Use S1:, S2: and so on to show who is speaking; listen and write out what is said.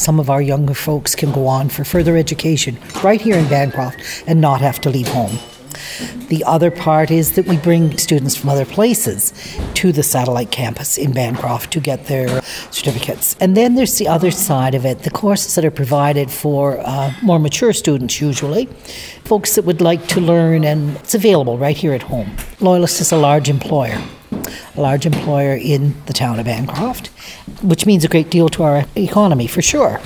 S1: some of our younger folks can go on for further education right here in Bancroft and not have to leave home. The other part is that we bring students from other places to the satellite campus in Bancroft to get their certificates. And then there's the other side of it, the courses that are provided for more mature students usually, folks that would like to learn, and it's available right here at home. Loyalist is a large employer in the town of Bancroft, which means a great deal to our economy for sure.